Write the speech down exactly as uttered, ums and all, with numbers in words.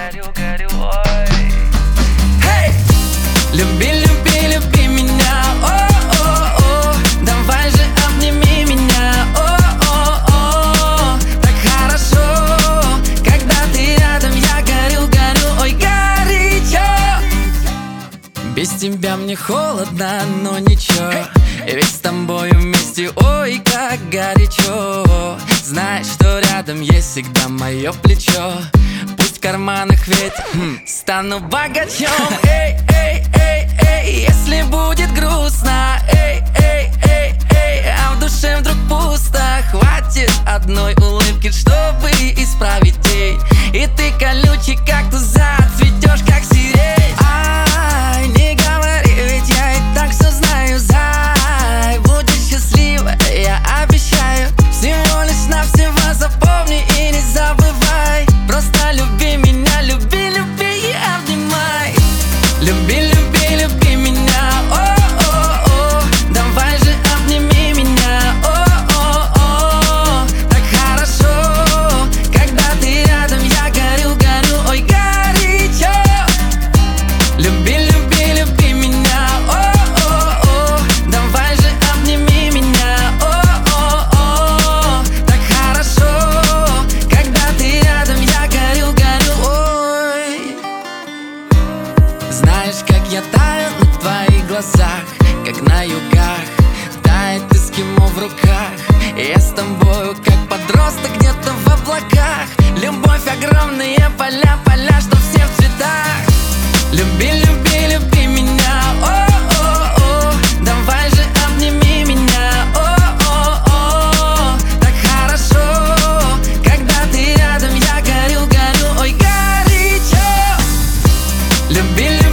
горю, горю, ой. Hey! Люби, люби, люби меня, о-о-о. Давай же обними меня, о-о-о. Так хорошо, когда ты рядом, я горю, горю, ой, горячо. Без тебя мне холодно, но ничего, ведь с тобой вместе, ой, как горячо. Знаешь, что рядом есть всегда мое плечо. Пусть в карманах ветер, хм, стану богачом. Эй, эй, эй, эй, если будет грустно, эй, эй, эй, эй, а в душе вдруг пусто, хватит одной улыбки, чтобы исправить день. И ты колючий кактус, зацветешь как сирень. Ай, не говори, ведь я и так все знаю, зай. Будешь счастлива, я обещаю. Всего лишь навсего запомни и не забывай. Просто люби меня, люби, люби и обнимай. Люби, люби, люби меня, о-о-о. Давай же обними меня, о-о-о. Так хорошо, когда ты рядом, я горю, горю, ой, горячо. Люби, люби, люби меня, о-о-о. Давай же обними меня, о-о-о. Так хорошо, когда ты рядом, я горю, горю, ой. Знаешь, как я таю на твоих глазах, как на югах тает эскимо в руках. Я с тобою, как подросток где-то в облаках. Любовь, огромные поля, поля, что все в цветах. Люби, люби, люби меня, о-о-о. Давай же обними меня, о-о-о. Так хорошо, когда ты рядом, я горю, горю, ой, горячо. Люби,